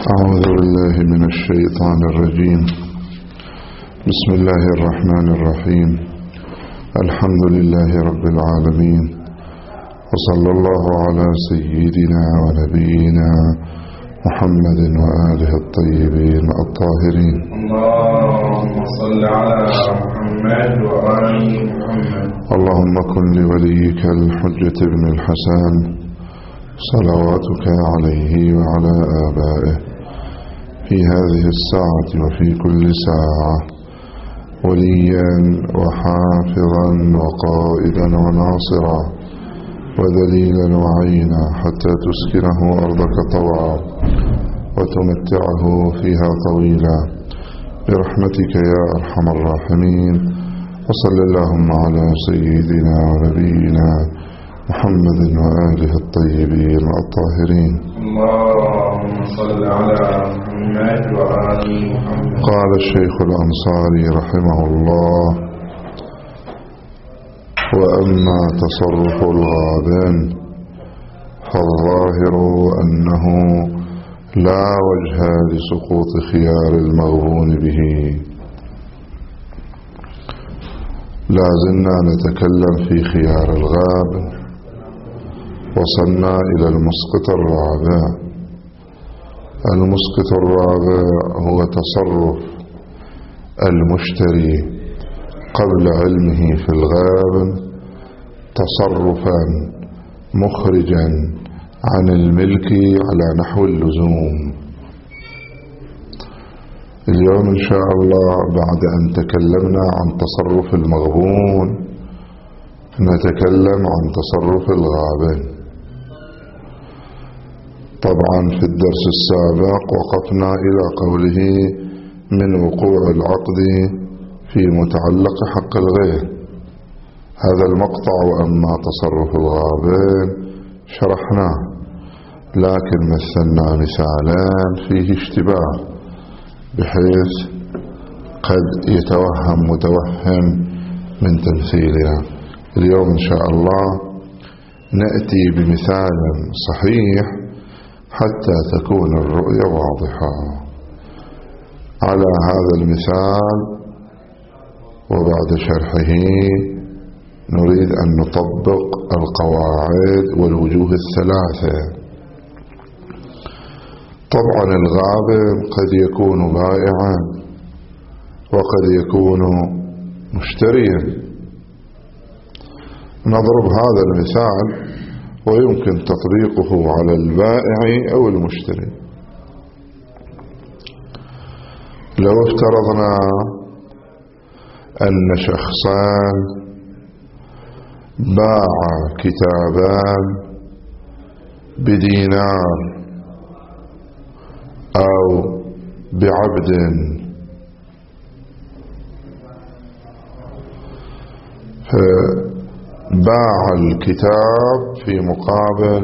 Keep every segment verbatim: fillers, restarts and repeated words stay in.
أعوذ بالله من الشيطان الرجيم. بسم الله الرحمن الرحيم. الحمد لله رب العالمين، وصلى الله على سيدنا ونبينا محمد وآله الطيبين الطاهرين. اللهم صل على محمد وآل محمد. اللهم كن لوليك الحجة بن الحسن صلواتك عليه وعلى آبائه في هذه الساعة وفي كل ساعة وليا وحافظا وقائدا وناصرا ودليلا وعينا حتى تسكنه أرضك طوعا وتمتعه فيها طويلا برحمتك يا أرحم الراحمين. وصل اللهم على سيدنا ونبينا محمد وآله الطيبين الطاهرين. اللهم صل على محمد وآل محمد. قال الشيخ الأنصاري رحمه الله: وأما تصرف الغابن فالظاهر أنه لا وجه لسقوط خيار المغبون به. لازلنا نتكلم في خيار الغابن، وصلنا إلى المسقط الرابع. المسقط الرابع هو تصرف المشتري قبل علمه في الغابن تصرفا مخرجا عن الملك على نحو اللزوم. اليوم إن شاء الله بعد أن تكلمنا عن تصرف المغبون نتكلم عن تصرف الغابن. طبعا في الدرس السابق وقفنا إلى قوله: من وقوع العقد في متعلق حق الغير. هذا المقطع وأما تصرف الغابن شرحناه، لكن مثلنا مثالان فيه اشتباه بحيث قد يتوهم متوهم من تمثيلنا. اليوم إن شاء الله نأتي بمثال صحيح حتى تكون الرؤية واضحة. على هذا المثال وبعد شرحه نريد أن نطبق القواعد والوجوه الثلاثة. طبعا الغابن قد يكون بائعا وقد يكون مشتريا. نضرب هذا المثال ويمكن تطبيقه على البائع أو المشتري. لو افترضنا أن شخصان باعا كتابان بدينار أو بعبد، فباع الكتاب في مقابل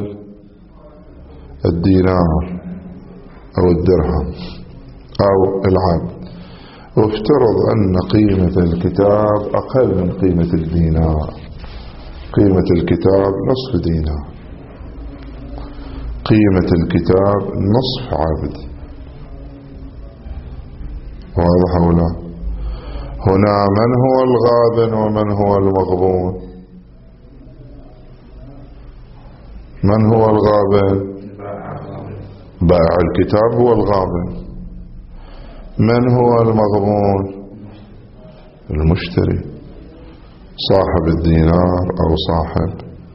الدينار أو الدرهم أو العبد، وافترض أن قيمة الكتاب أقل من قيمة الدينار. قيمة الكتاب نصف دينار، قيمة الكتاب نصف عبد. واضح ولا؟ هنا من هو الغابن ومن هو المغبون؟ من هو الغابن؟ بائع الكتاب هو الغابن. من هو المغبون؟ المشتري، صاحب الدينار أو صاحب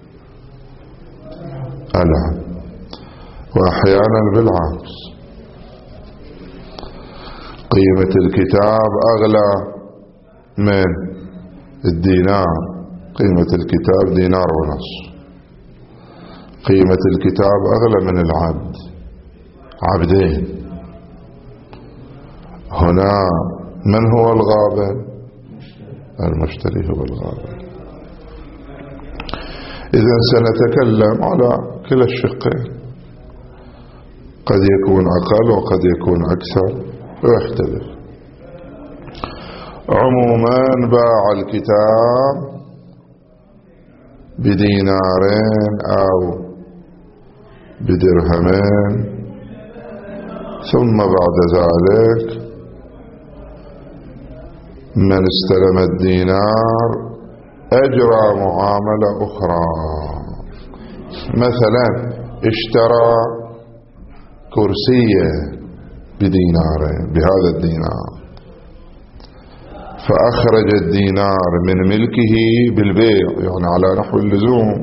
العبد. وأحيانا بالعكس، قيمة الكتاب أغلى من الدينار. قيمة الكتاب دينار ونصف، قيمة الكتاب أغلى من العبد، عبدين. هنا من هو الغابن؟ المشتري هو الغابن. إذن سنتكلم على كلا الشقين، قد يكون أقل وقد يكون أكثر ويختلف. عموما باع الكتاب بدينارين أو بدرهمين ثم بعد ذلك من استلم الدينار أجرى معاملة أخرى، مثلا اشترى كرسية بدينار، بهذا الدينار، فأخرج الدينار من ملكه بالبيع، يعني على نحو اللزوم،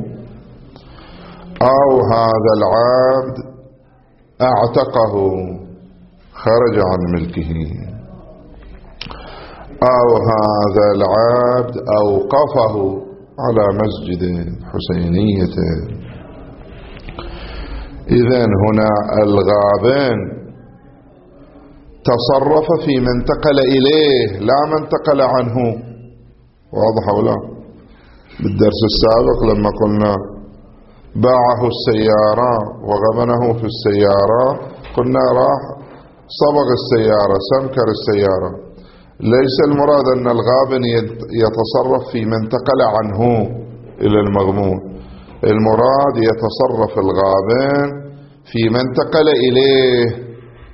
أو هذا العبد اعتقه خرج عن ملكه، أو هذا العبد أوقفه على مسجد حسينية. إذن هنا الغابن تصرف في من انتقل إليه لا من انتقل عنه. واضح ولا؟ بالدرس السابق لما قلنا باعه السيارة وغبنه في السيارة، قلنا راح صبغ السيارة، سمكر السيارة. ليس المراد أن الغابن يتصرف في من انتقل عنه إلى المغمون، المراد يتصرف الغابن في من انتقل إليه،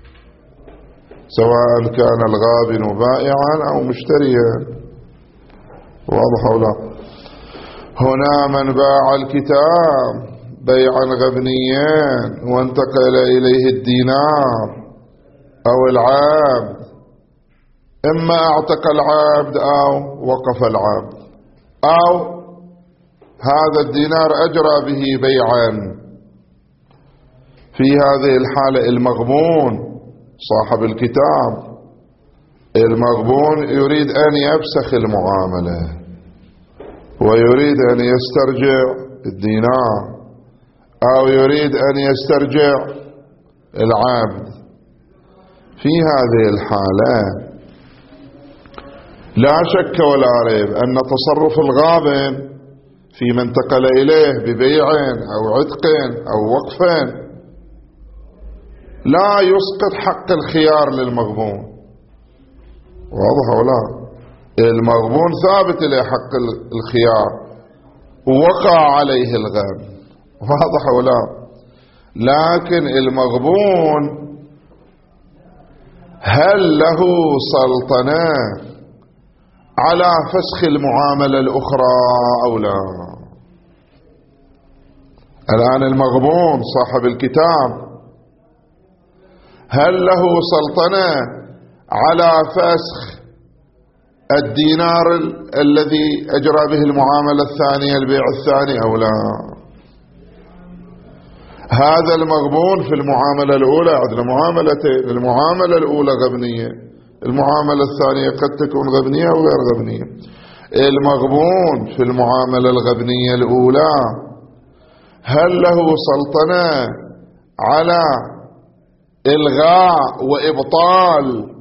سواء كان الغابن بائعا أو مشتريا. واضح ولا؟ هنا من باع الكتاب بيعا غبنيا وانتقل إليه الدينار أو العبد، إما اعتق العبد أو وقف العبد، أو هذا الدينار أجرى به بيعا. في هذه الحالة المغبون صاحب الكتاب، المغبون يريد أن يفسخ المعاملة ويريد أن يسترجع الدينار، أو يريد أن يسترجع العبد. في هذه الحالة لا شك ولا ريب أن تصرف الغابن في من انتقل إليه ببيع أو عتق أو وقف لا يسقط حق الخيار للمغبون. واضح ولا؟ المغبون ثابت له حق الخيار ووقع عليه الغابن. واضح ولا؟ لكن المغبون هل له سلطنة على فسخ المعاملة الأخرى أو لا؟ الآن المغبون صاحب الكتاب هل له سلطنة على فسخ الدينار الذي أجرى به المعاملة الثانية، البيع الثاني، أو لا؟ هذا المغبون في المعاملة الأولى عندنا معاملتين، المعاملة الأولى غبنية، المعاملة الثانية قد تكون غبنية أو غير غبنية. المغبون في المعاملة الغبنية الأولى هل له سلطنة على إلغاء وإبطال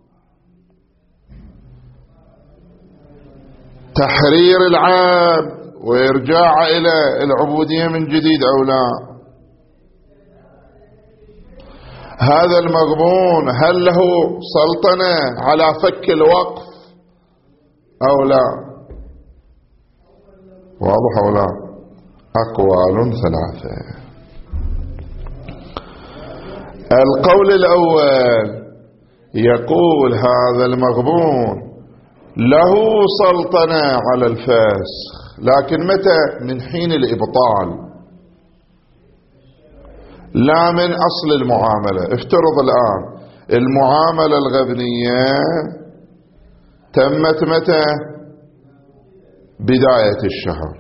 تحرير العبد وإرجاع إلى العبودية من جديد أو لا؟ هذا المغبون هل له سلطنة على فك الوقف أو لا؟ واضح أو لا؟ أقوال ثلاثة. القول الأول يقول هذا المغبون له سلطنة على الفسخ، لكن متى؟ من حين الإبطال لا من أصل المعاملة. افترض الآن المعاملة الغبنية تمت متى؟ بداية الشهر،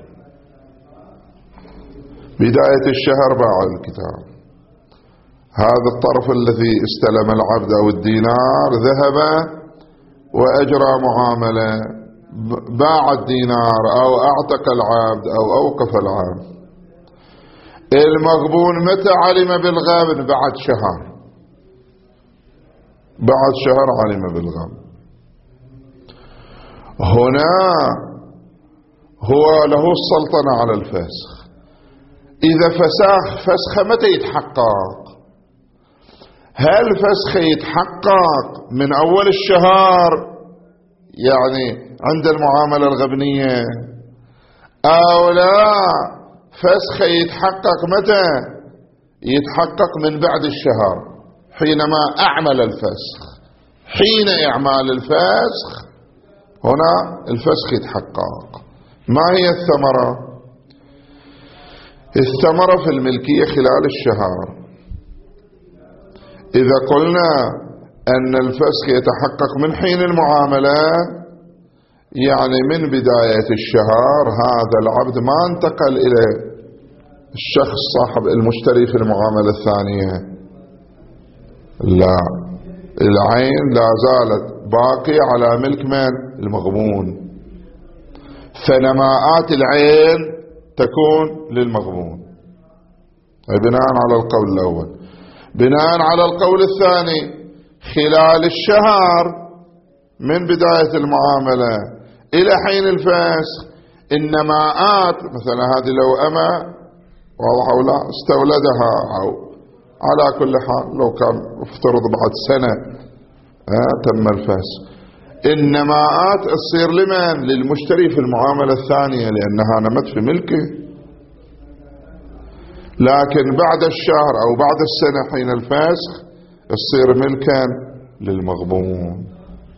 بداية الشهر باع الكتاب، هذا الطرف الذي استلم العبد أو الدينار ذهب وأجرى معاملة، باع الدينار أو أعتق العبد أو أوقف العبد. المغبون متى علم بالغابن؟ بعد شهر، بعد شهر علم بالغابن. هنا هو له السلطنة على الفسخ. إذا فسخ فسخ متى يتحقق؟ هل فسخ يتحقق من أول الشهر يعني عند المعاملة الغبنية، أو لا فسخ يتحقق متى؟ يتحقق من بعد الشهر حينما أعمل الفسخ. حين إعمال الفسخ هنا الفسخ يتحقق. ما هي الثمرة؟ الثمرة في الملكية خلال الشهر. إذا قلنا أن الفسخ يتحقق من حين المعاملة، يعني من بداية الشهر هذا العبد ما انتقل إلى الشخص صاحب المشتري في المعاملة الثانية، لا، العين لا زالت باقية على ملك من؟ المغبون. فنماءات العين تكون للمغبون. بناء على القول الأول. بناء على القول الثاني، خلال الشهر من بداية المعاملة إلى حين الفسخ النماءات، مثلا هذه لو أما واضح أو لا استولدها، أو على كل حال لو كان افترض بعد سنة آه تم الفسخ، النماءات تصير لمن؟ للمشتري في المعاملة الثانية، لأنها نمت في ملكه. لكن بعد الشهر أو بعد السنة حين الفسخ تصير ملكا للمغبون.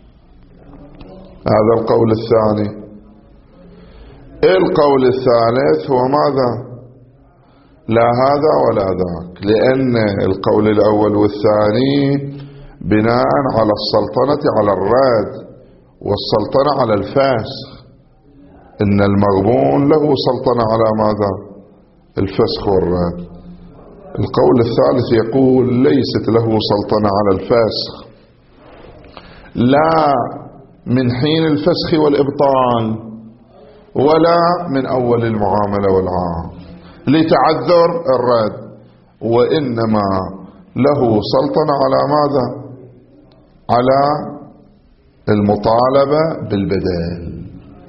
هذا القول الثاني. القول الثالث هو ماذا؟ لا هذا ولا ذاك، لأن القول الأول والثاني بناء على السلطنة على الرد والسلطنة على الفسخ. إن المغبون له سلطنة على ماذا؟ الفسخ والرد. القول الثالث يقول ليست له سلطنة على الفسخ، لا من حين الفسخ والإبطال ولا من أول المعاملة والعام لتعذر الرد، وإنما له سلطنة على ماذا؟ على المطالبة بالبدل.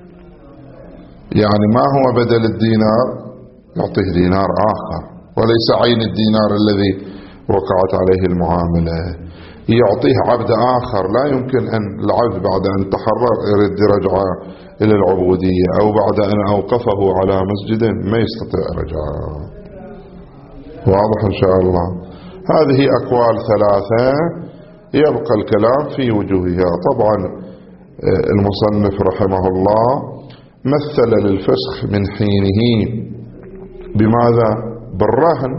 يعني ما هو بدل الدينار؟ يعطيه دينار آخر، وليس عين الدينار الذي وقعت عليه المعاملة، يعطيه عبد آخر. لا يمكن أن العبد بعد أن تحرر يرد رجعه إلى العبودية، أو بعد أن أوقفه على مسجد ما يستطيع رجعه. واضح إن شاء الله. هذه أقوال ثلاثة يبقى الكلام في وجوهها. طبعا المصنف رحمه الله مثل للفسخ من حينه بماذا؟ بالرهن.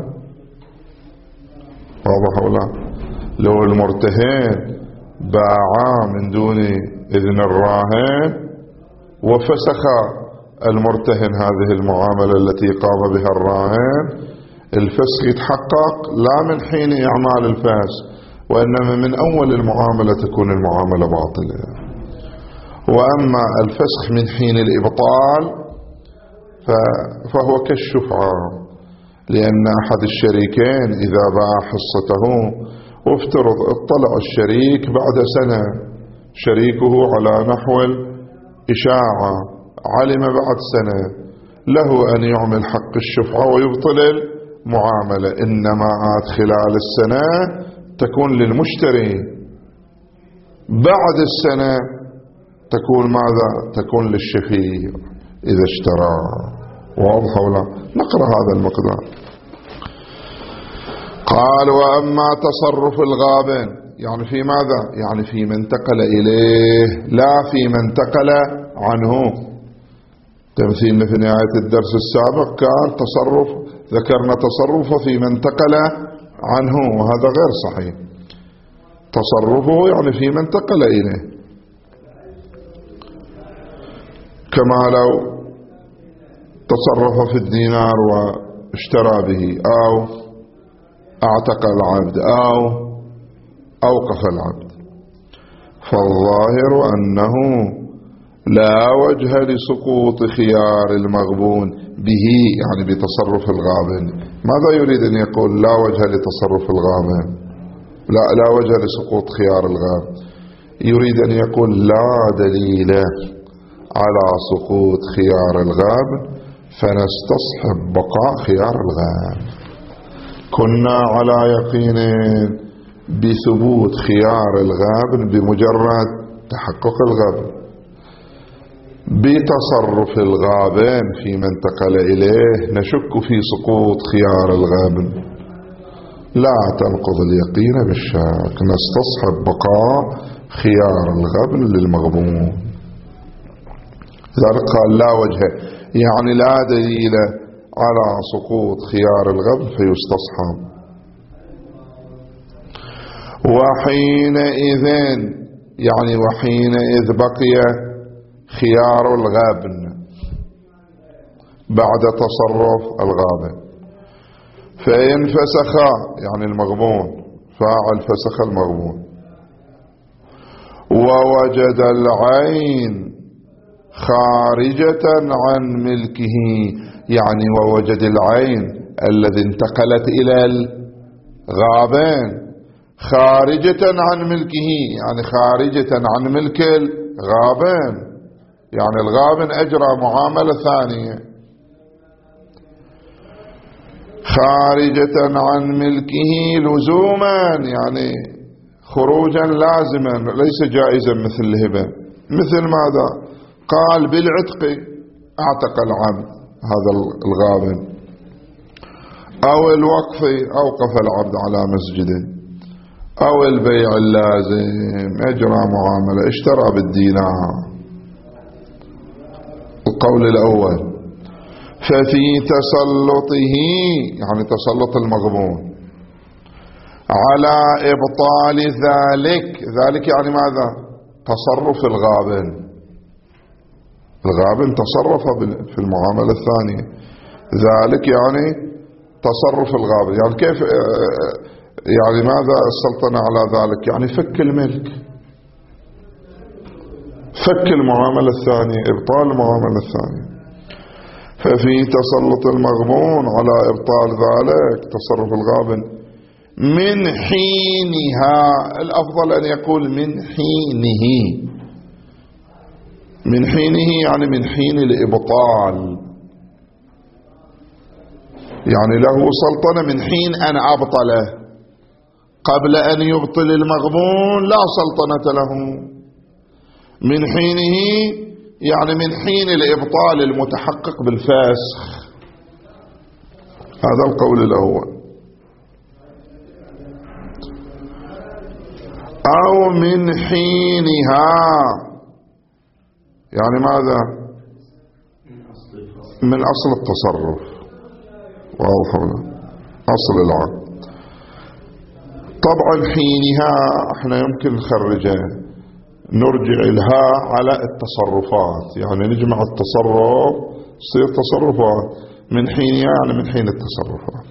واضح ولا؟ لو المرتهن باعا من دون إذن الراهن وفسخ المرتهن هذه المعاملة التي قام بها الراهن، الفسخ يتحقق لا من حين إعمال الفسخ، وإنما من أول المعاملة تكون المعاملة باطلة. وأما الفسخ من حين الإبطال فهو كالشفعة، لأن أحد الشريكين إذا باع حصته وافترض اطلع الشريك بعد سنة شريكه على نحو الإشاعة، علم بعد سنة، له أن يعمل حق الشفعة ويبطل المعاملة. إنما خلال السنة تكون للمشتري، بعد السنة تكون ماذا؟ تكون للشفيع إذا اشترى. واضح ولا؟ نقرأ هذا المقدار. قال وأما تصرف الغابن، يعني في ماذا؟ يعني في من انتقل إليه، لا في من انتقل عنه. تمثيلنا في نهاية الدرس السابق كان تصرف، ذكرنا تصرفه في من انتقل عنه، وهذا غير صحيح. تصرفه يعني في من انتقل إليه، كما لو تصرف في الدينار واشترى به، أو اعتق العبد، أو أوقف العبد. فالظاهر أنه لا وجه لسقوط خيار المغبون به، يعني بتصرف الغابن. ماذا يريد أن يقول؟ لا وجه لتصرف الغابن، لا, لا وجه لسقوط خيار الغابن. يريد أن يقول لا دليل على سقوط خيار الغابن، فنستصحب بقاء خيار الغابن. كنا على يقين بثبوت خيار الغابن بمجرد تحقق الغابن. بتصرف الغابن في من انتقل إليه نشك في سقوط خيار الغابن. لا تنقض اليقين بالشك، نستصحب بقاء خيار الغبن للمغبون. لذلك قال لا وجه، يعني لا دليل على سقوط خيار الغبن فيستصحب. وحينئذ يعني وحينئذ بقي خيار الغبن بعد تصرف الغابن، فإن فسخ يعني المغبون، فاعل فسخ المغبون، ووجد العين خارجة عن ملكه، يعني ووجد العين الذي انتقلت إلى الغابن خارجة عن ملكه، يعني خارجة عن ملك الغابن، يعني الغابن أجرى معاملة ثانية، خارجة عن ملكه لزوما يعني خروجا لازما ليس جائزا مثل الهبة. مثل ماذا؟ قال بالعتق اعتق العبد هذا الغابن، او الوقف اوقف العبد على مسجده، او البيع اللازم اجرى معاملة اشترى بالدينار. القول الاول ففي تسلطه يعني تسلط المغبون على إبطال ذلك، ذلك يعني ماذا؟ تصرف الغابن، الغابن تصرف في المعاملة الثانية، ذلك يعني تصرف الغابن، يعني كيف يعني ماذا السلطنة على ذلك؟ يعني فك الملك، فك المعاملة الثانية، إبطال المعاملة الثانية. ففي تسلط المغبون على إبطال ذلك تصرف الغابن من حينها، الأفضل أن يقول من حينه، من حينه يعني من حين الإبطال، يعني له سلطنة من حين أن أبطله، قبل أن يبطل المغبون لا سلطنة له. من حينه يعني من حين الإبطال المتحقق بالفسخ، هذا القول الأول. أو من حينها يعني ماذا؟ من أصل التصرف، واضح ولا؟ أصل العقد. طبعا حينها احنا يمكن نخرجها، نرجع لها على التصرفات، يعني نجمع التصرف تصير تصرفات، من حينها يعني من حين التصرفات.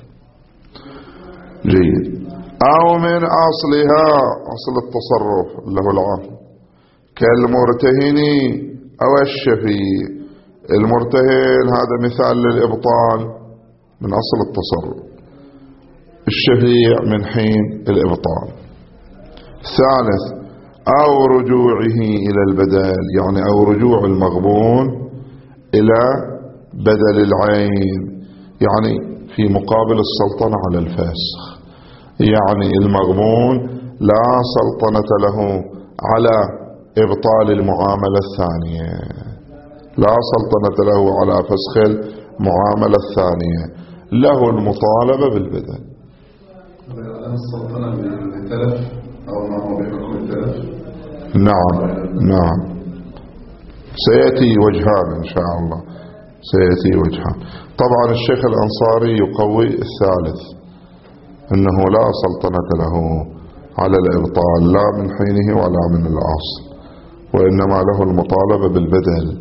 جيد. أو من أصلها أصل التصرف اللي هو العقد، كالمرتهن أو الشفيع. المرتهن هذا مثال للإبطال من أصل التصرف، الشفيع من حين الإبطال. ثالث أو رجوعه إلى البدل، يعني أو رجوع المغبون إلى بدل العين، يعني في مقابل السلطنة على الفسخ، يعني المغبون لا سلطنة له على إبطال المعاملة الثانية، لا سلطنة له على فسخ المعاملة الثانية، له المطالبة بالبدل. السلطنة بالتلف أو ما هو بحكم التلف. نعم نعم، سيأتي وجهان إن شاء الله، سيأتي وجهان. طبعا الشيخ الأنصاري يقوي الثالث، أنه لا سلطنة له على الإبطال لا من حينه ولا من الأصل، وإنما له المطالبة بالبدل.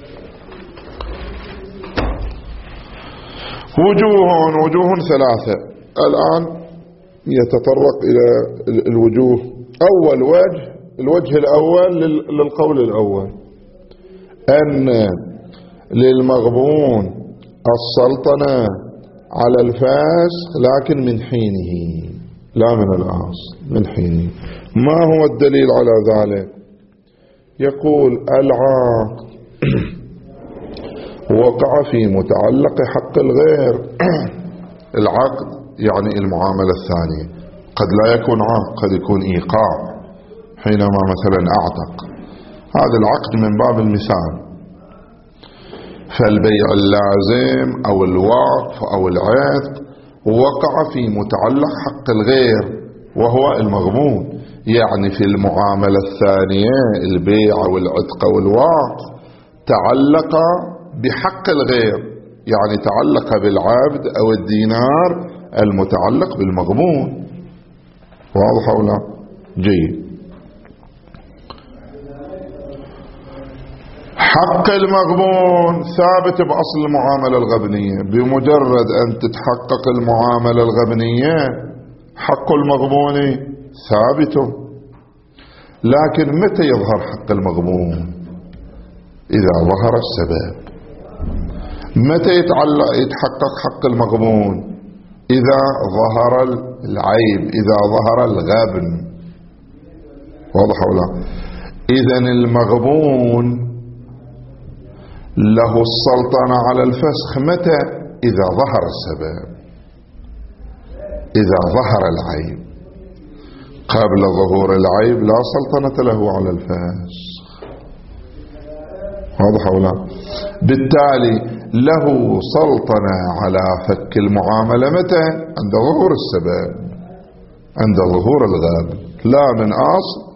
وجوه وجوه ثلاثة الآن يتطرق إلى الوجوه. أول وجه، الوجه الأول للقول الأول، أن للمغبون السلطنة على الفاسق لكن من حينه لا من الأصل، من حينه. ما هو الدليل على ذلك؟ يقول العقد وقع في متعلق حق الغير. العقد يعني المعاملة الثانية، قد لا يكون عقد، قد يكون إيقاع، حينما مثلا أعتق، هذا العقد من باب المثال. فالبيع اللازم أو الوقف أو العتق وقع في متعلق حق الغير وهو المغبون. يعني في المعاملة الثانية البيع والعتق والواق تعلق بحق الغير، يعني تعلق بالعبد أو الدينار المتعلق بالمغبون. واضح أو لا؟ جيد. حق المغبون ثابت بأصل المعاملة الغبنية، بمجرد أن تتحقق المعاملة الغبنية حق المغبون ثابت. لكن متى يظهر حق المغبون؟ إذا ظهر السبب. متى يتعلق يتحقق حق المغبون؟ إذا ظهر العيب، إذا ظهر الغبن. واضح أو لا؟ إذن المغبون له السلطنة على الفسخ متى؟ إذا ظهر السبب، إذا ظهر العيب. قبل ظهور العيب لا سلطنة له على الفسخ. واضح أو لا؟ بالتالي له سلطنة على فك المعاملة متى؟ عند ظهور السبب، عند ظهور الغاب، لا من أصل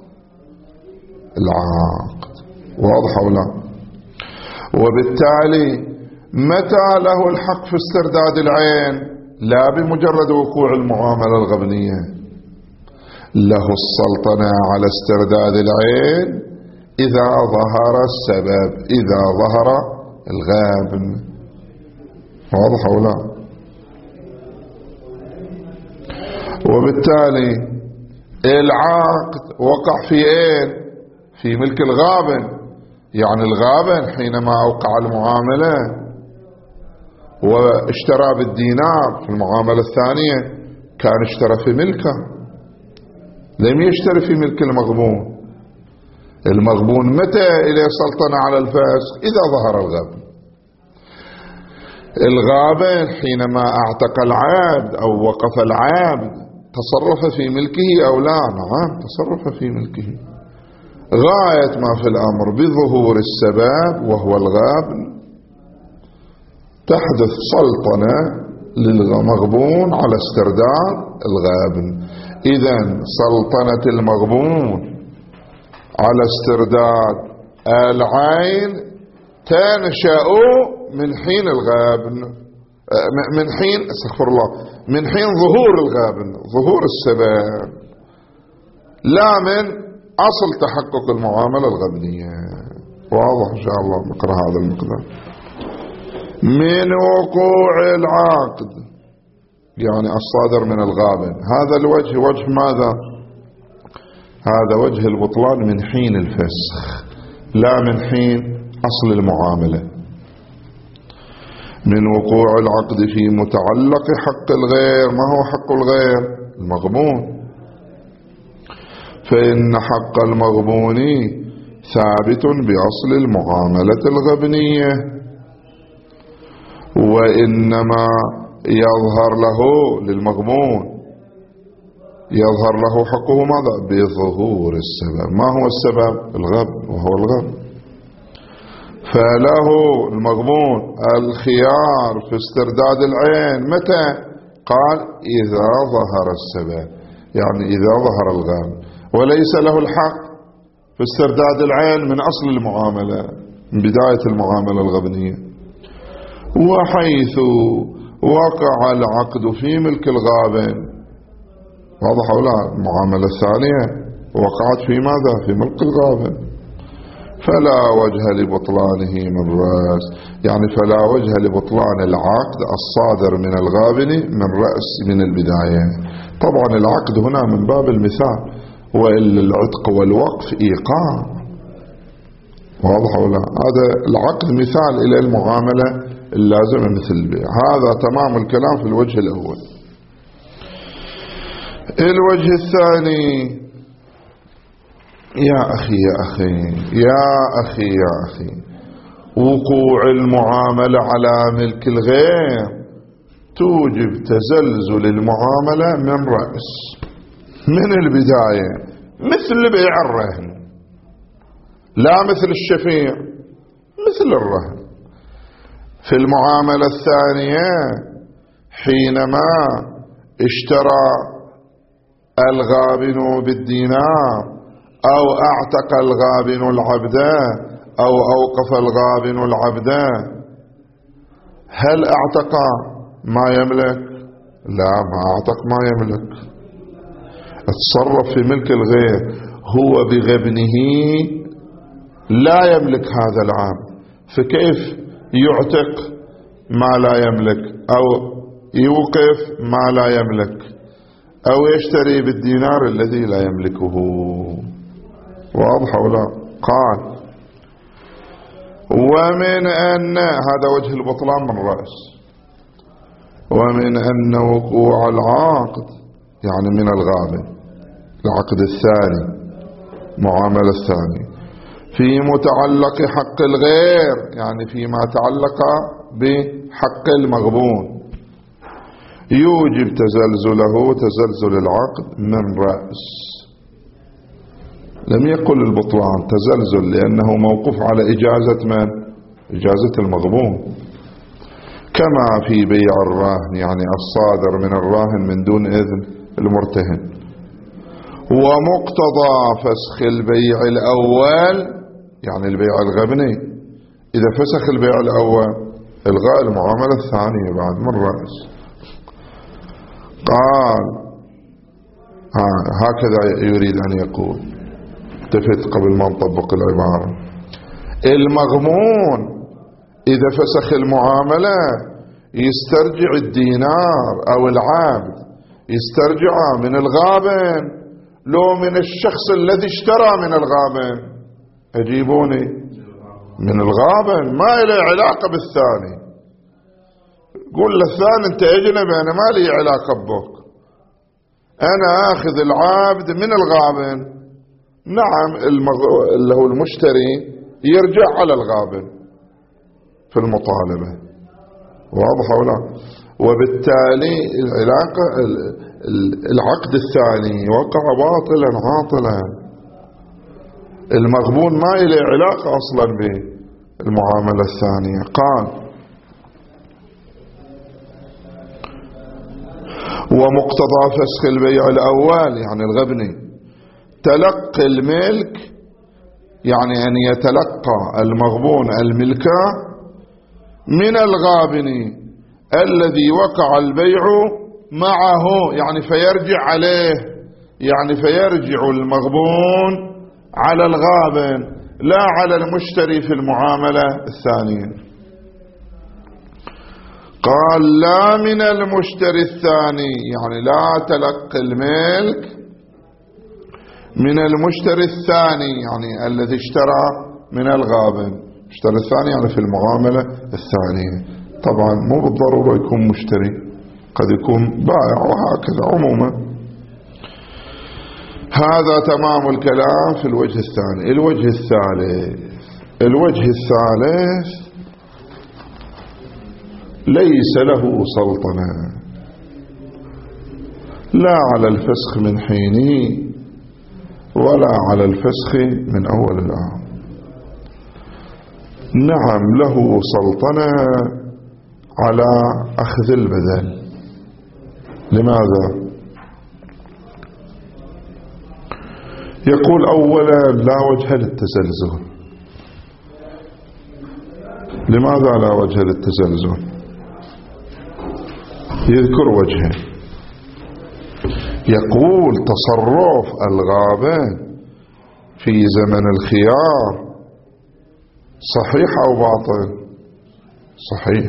العقد. واضح أو لا؟ وبالتالي متى له الحق في استرداد العين؟ لا بمجرد وقوع المعاملة الغبنية، له السلطنة على استرداد العين إذا ظهر السبب، إذا ظهر الغابن. واضح أو لا؟ وبالتالي العقد وقع في ايه؟ في ملك الغابن. يعني الغابن حينما أوقع المعاملة واشترى بالدينار في المعاملة الثانية كان اشترى في ملكه، لم يشتري في ملك المغبون. المغبون متى إليه سلطنة على الفسخ؟ إذا ظهر الغابن. الغابن حينما اعتق العبد أو وقف العبد تصرف في ملكه أو لا؟ نعم تصرف في ملكه. غاية ما في الأمر بظهور السبب وهو الغابن تحدث سلطنة للمغبون على استرداد الغابن. إذن سلطنة المغبون على استرداد العين تنشأ من حين الغابن، من حين استغفر الله من حين ظهور الغابن، ظهور السبب، لا من أصل تحقق المعاملة الغبنية. واضح إن شاء الله؟ نقرأ هذا المقدار. من وقوع العقد يعني الصادر من الغابن، هذا الوجه وجه ماذا؟ هذا وجه البطلان من حين الفسخ، لا من حين أصل المعاملة. من وقوع العقد في متعلق حق الغير. ما هو حق الغير؟ المغبون. فإن حق المغبون ثابت بأصل المعاملة الغبنية، وإنما يظهر له للمغبون يظهر له حقه ماذا؟ بظهور السبب. ما هو السبب؟ الغبن، وهو الغبن. فله المغبون الخيار في استرداد العين متى؟ قال إذا ظهر السبب، يعني إذا ظهر الغبن، وليس له الحق في استرداد العين من أصل المعاملة، من بداية المعاملة الغبنية. وحيث وقع العقد في ملك الغابن، واضح أو لا؟ المعاملة الثانية وقعت في ماذا؟ في ملك الغابن، فلا وجه لبطلانه من رأس، يعني فلا وجه لبطلان العقد الصادر من الغابن من رأس من البداية. طبعا العقد هنا من باب المثال، وإلا العتق والوقف إيقاع. واضح أو لا؟ هذا العقد مثال إلى المعاملة اللازمة مثل البيع. هذا تمام الكلام في الوجه الأول. الوجه الثاني، يا أخي يا أخي يا أخي يا أخي وقوع المعاملة على ملك الغير توجب تزلزل المعاملة من رأس، من البداية، مثل بيع الرهن، لا مثل الشفيع، مثل الرهن. في المعاملة الثانية حينما اشترى الغابن بالدينار أو أعتق الغابن العبد أو أوقف الغابن العبد، هل أعتق ما يملك؟ لا، ما أعتق ما يملك، اتصرف في ملك الغير، هو بغبنه لا يملك هذا العام، فكيف يعتق ما لا يملك أو يوقف ما لا يملك أو يشتري بالدينار الذي لا يملكه؟ واضح ولا؟ قال ومن أن هذا وجه البطلان من رأس، ومن أن وقوع العقد يعني من الغابن العقد الثاني معاملة الثاني في متعلق حق الغير، يعني فيما تعلق بحق المغبون، يوجب تزلزله تزلزل العقد من رأس. لم يقل البطلان تزلزل لأنه موقوف على إجازة من؟ إجازة المغبون، كما في بيع الراهن يعني الصادر من الراهن من دون إذن المرتهن. ومقتضى فسخ البيع الأول يعني البيع الغبني، إذا فسخ البيع الأول إلغاء المعاملة الثانية بعد من رأس. قال هكذا يريد أن يقول، التفت قبل ما نطبق العبارة. المغمون إذا فسخ المعاملة يسترجع الدينار أو العبد، يسترجع من الغابن لو من الشخص الذي اشترى من الغابن؟ أجيبوني، من الغابن، ما له علاقة بالثاني. قول للثاني انت اجنبي، انا ما لي علاقة بك، انا اخذ العبد من الغابن. نعم، المغ... اللي هو المشتري يرجع على الغابن في المطالبة، واضح ولا؟ وبالتالي العلاقة العقد الثاني وقع باطلا عاطلا، المغبون ما له علاقة أصلا بالمعاملة الثانية. قال ومقتضى فسخ البيع الأول يعني الغبني تلقي الملك، يعني أن يتلقى المغبون الملكة من الغابن الذي وقع البيع معه، يعني فيرجع عليه، يعني فيرجع المغبون على الغابن لا على المشتري في المعاملة الثانية. قال لا من المشتري الثاني، يعني لا تلقي الملك من المشتري الثاني يعني الذي اشترى من الغابن، اشترى الثاني يعني في المعاملة الثانية. طبعا مو بالضرورة يكون مشتري، قد يكون بائع، وهكذا عموما. هذا تمام الكلام في الوجه الثاني. الوجه الثالث الوجه الثالث ليس له سلطنة لا على الفسخ من حينه ولا على الفسخ من أول الآن. نعم له سلطنة على أخذ البدل. لماذا؟ يقول أولا لا وجه للتزلزل. لماذا لا وجه للتزلزل؟ يذكر وجهه، يقول تصرف الغابن في زمن الخيار صحيح أو باطل؟ صحيح.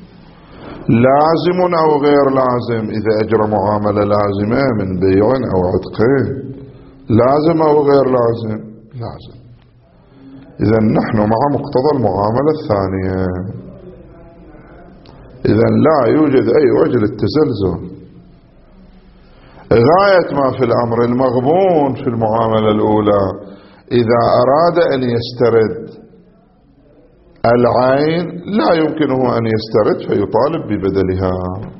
لازم أو غير لازم؟ إذا أجرى معاملة لازمة من بيع أو عتق لازم أو غير لازم؟ لازم. إذا نحن مع مقتضى المعاملة الثانية، إذا لا يوجد أي وجه للتزلزل. غاية ما في الأمر المغبون في المعاملة الأولى إذا أراد أن يسترد العين لا يمكنه أن يسترد فيطالب ببدلها.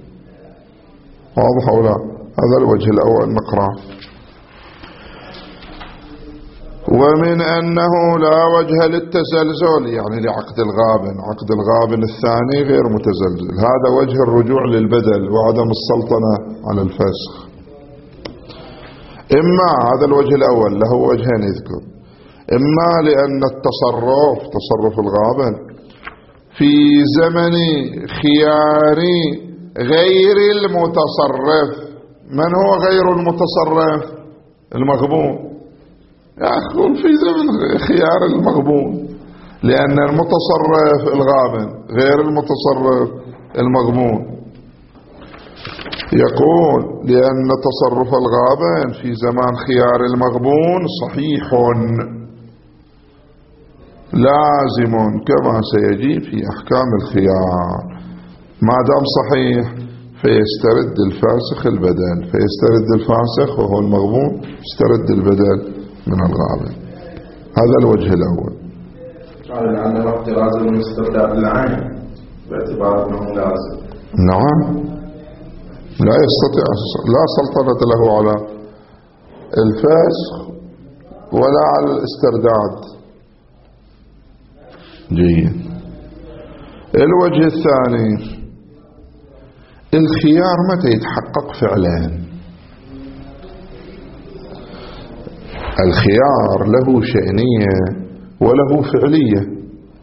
واضح أو لا؟ هذا الوجه الأول نقرأ. ومن أنه لا وجه للتزلزل، يعني لعقد الغابن، عقد الغابن الثاني غير متزلزل، هذا وجه الرجوع للبدل وعدم السلطنة على الفسخ. إما هذا الوجه الأول له وجهين يذكر، إما لأن التصرف تصرف الغابن في زمن خيار غير المتصرف. من هو غير المتصرف؟ المغبون. يأخذ في زمن خيار المغبون، لأن المتصرف الغابن غير المتصرف المغبون. يقول لأن تصرف الغابن في زمان خيار المغبون صحيح لازم كما سيجي في أحكام الخيار. ما دام صحيح فيسترد الفاسخ البدل، فيسترد الفاسخ وهو المغبون يسترد البدل من الغابن. هذا الوجه الأول. قال لأنه احتراز من استبدال العين باعتبار أنه لازم. نعم، لا يستطيع، لا سلطنة له على الفسخ ولا على الاسترداد. جيد. الوجه الثاني، الخيار متى يتحقق فعلا؟ الخيار له شأنية وله فعلية.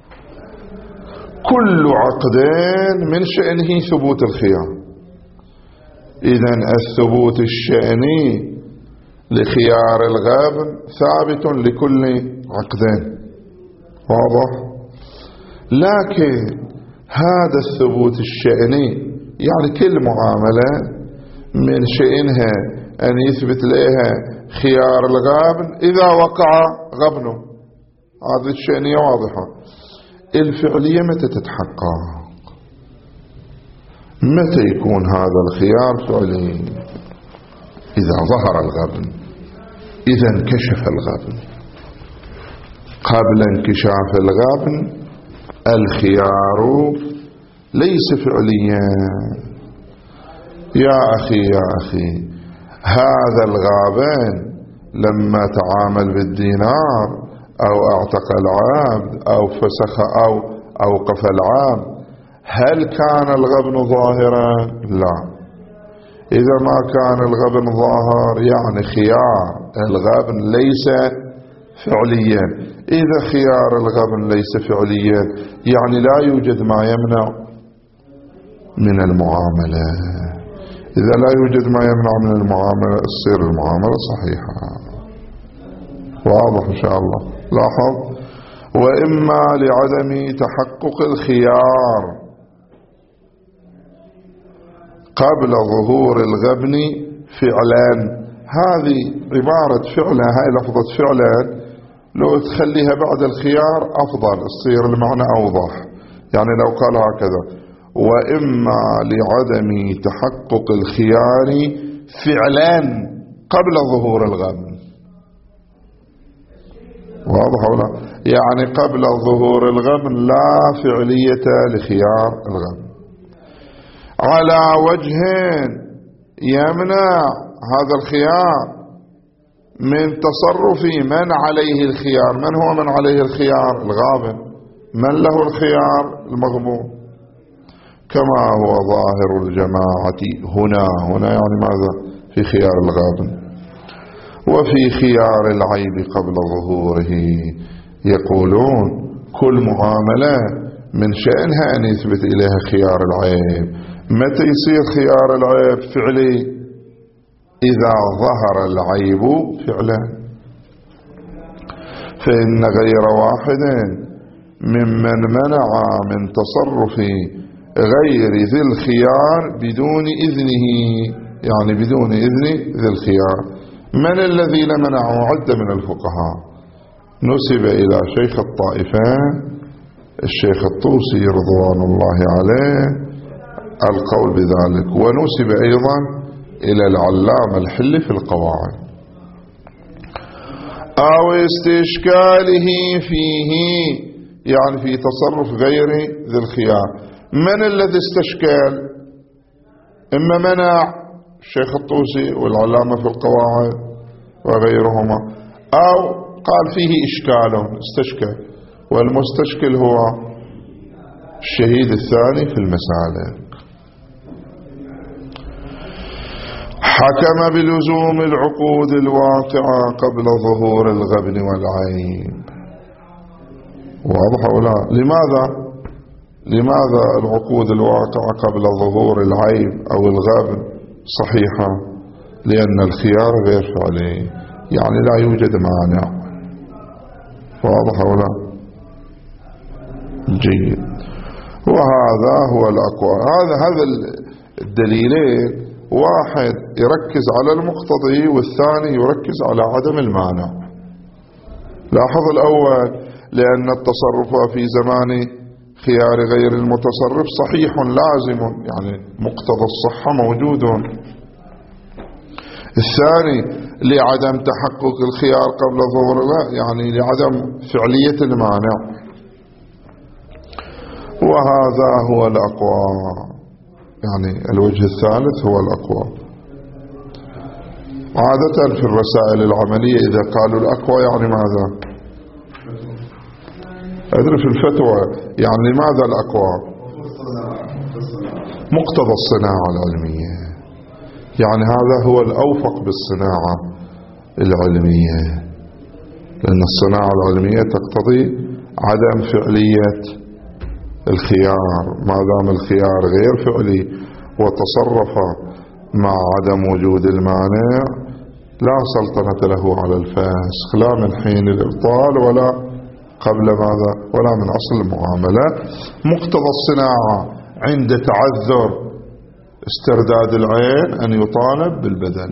كل عقدين من شأنه ثبوت الخيار. إذن الثبوت الشأني لخيار الغابن ثابت لكل عقدين، واضح؟ لكن هذا الثبوت الشأني يعني كل معاملة من شأنها أن يثبت لها خيار الغابن إذا وقع غبنه، هذه الشأنية واضحة. الفعلية متى تتحقق؟ متى يكون هذا الخيار فعلي؟ إذا ظهر الغبن، إذا انكشف الغبن. قبل انكشاف الغبن الخيار ليس فعليا. يا أخي يا أخي، هذا الغابن لما تعامل بالدينار أو اعتق العبد أو فسخ أو أوقف العبد، هل كان الغبن ظاهرا؟ لا. إذا ما كان الغبن ظاهر يعني خيار الغبن ليس فعليا. إذا خيار الغبن ليس فعليا يعني لا يوجد ما يمنع من المعاملة. إذا لا يوجد ما يمنع من المعاملة تصير المعاملة صحيحة. واضح إن شاء الله. لاحظ. وإما لعدم تحقق الخيار قبل ظهور الغبن فعلا. هذه عبارة فعلا، هاي لفظة فعلا لو تخليها بعد الخيار أفضل، تصير المعنى أوضح. يعني لو قال هكذا: وإما لعدم تحقق الخيار فعلا قبل ظهور الغبن. واضح ولا؟ يعني قبل ظهور الغبن لا فعلية لخيار الغبن، على وجه يمنع هذا الخيار من تصرف من عليه الخيار. من هو من عليه الخيار؟ الغابن. من له الخيار؟ المغبون. كما هو ظاهر الجماعة هنا. هنا يعني ماذا؟ في خيار الغابن. وفي خيار العيب قبل ظهوره يقولون كل معاملة من شأنها أن يثبت إليها خيار العيب. متى يصير خيار العيب فعلي؟ إذا ظهر العيب فعلا. فإن غير واحد ممن منع من تصرف غير ذي الخيار بدون إذنه، يعني بدون إذن ذي الخيار. من الذين منعوا؟ عدة من الفقهاء. نسب إلى شيخ الطائفين الشيخ الطوسي رضوان الله عليه القول بذلك، ونسب أيضا إلى العلامة الحل في القواعد. أو استشكاله فيه، يعني في تصرف غير ذي الخيار. من الذي استشكال؟ إما منع الشيخ الطوسي والعلامة في القواعد وغيرهما، أو قال فيه إشكال، استشكل، والمستشكل هو الشهيد الثاني في المسالك. حكم بلزوم العقود الواقعة قبل ظهور الغبن والعيب. واضح ولا؟ لماذا لماذا العقود الواقعة قبل ظهور العيب أو الغبن صحيحة؟ لأن الخيار غير فعلي، يعني لا يوجد مانع. واضح ولا؟ جيد. وهذا هو الأقوى. هذا هذا الدليلين، واحد يركز على المقتضي والثاني يركز على عدم المانع. لاحظ الأول لأن التصرف في زمان خيار غير المتصرف صحيح لازم، يعني مقتضى الصحة موجود. الثاني لعدم تحقق الخيار قبل ظهور، يعني لعدم فعلية المانع. وهذا هو الأقوى، يعني الوجه الثالث هو الأقوى. عادة في الرسائل العملية إذا قالوا الأقوى يعني ماذا؟ أدري في الفتوى يعني لماذا الأقوى؟ مقتضى الصناعة العلمية، يعني هذا هو الأوفق بالصناعة العلمية، لأن الصناعة العلمية تقتضي عدم فعلية الخيار. ما دام الخيار غير فعلي وتصرف مع عدم وجود المانع لا سلطنة له على الفاسخ، لا من حين الإبطال ولا قبل ماذا، ولا من أصل المعاملة. مقتضى الصناعة عند تعذر استرداد العين أن يطالب بالبدل.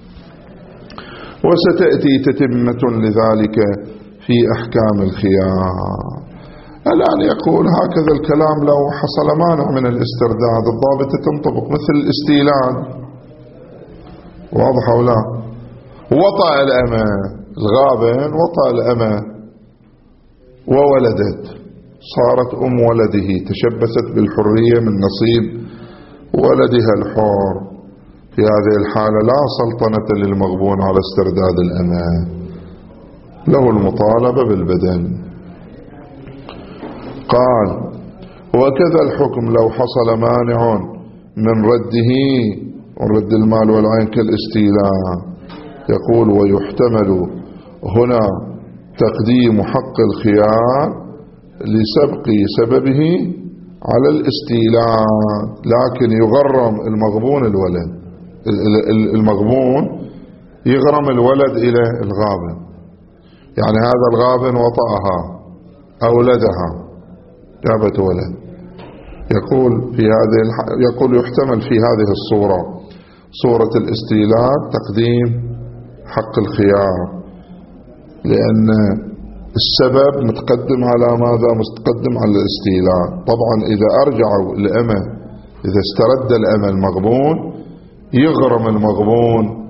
وستأتي تتمة لذلك في أحكام الخيار. الآن يقول هكذا الكلام لو حصل مانع من الاسترداد الضابطة تنطبق مثل الاستيلاد. واضح أو لا؟ وطأ الأمة، الغابن وطأ الأمة وولدت، صارت أم ولده، تشبثت بالحرية من نصيب ولدها الحر. في هذه الحالة لا سلطنة للمغبون على استرداد الأمة، له المطالبة بالبدن. قال وكذا الحكم لو حصل مانع من رده، ورد المال والعين كالاستيلاء. يقول ويحتمل هنا تقديم حق الخيار لسبق سببه على الاستيلاء، لكن يغرم المغبون الولد، المغبون يغرم الولد إلى الغابن، يعني هذا الغابن وطأها أولدها جابت ولد. يقول في هذه الح... يقول يحتمل في هذه الصورة، صورة الاستيلاء، تقديم حق الخيار، لأن السبب متقدم على ماذا؟ متقدم على الاستيلاء. طبعا إذا أرجعوا الأمة، إذا استرد الأمة المغبون يغرم المغبون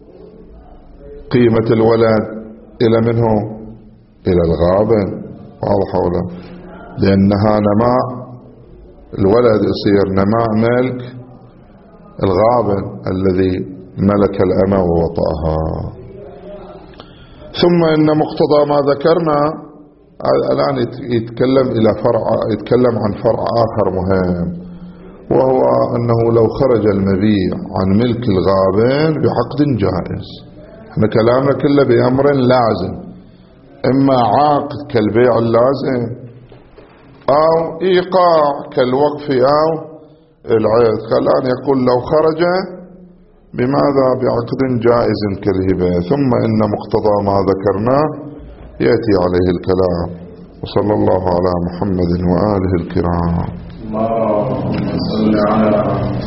قيمة الولد إلى منه؟ إلى الغابن. واضح ولا؟ لأنها نماء الولد يصير نماء ملك الغابن الذي ملك الأمة ووطأها. ثم إن مقتضى ما ذكرنا الآن يتكلم إلى فرع، يتكلم عن فرع آخر مهم، وهو أنه لو خرج المبيع عن ملك الغابن بعقد جائز. احنا كلامنا كله بأمر لازم، إما عقد كالبيع اللازم أو إيقاع كالوقف أو العيد. الآن يقول لو خرج بماذا؟ بعقد جائز كالهبة. ثم إن مقتضى ما ذكرناه يأتي عليه الكلام. وصلى الله على محمد وآله الكرام. اللهم صل على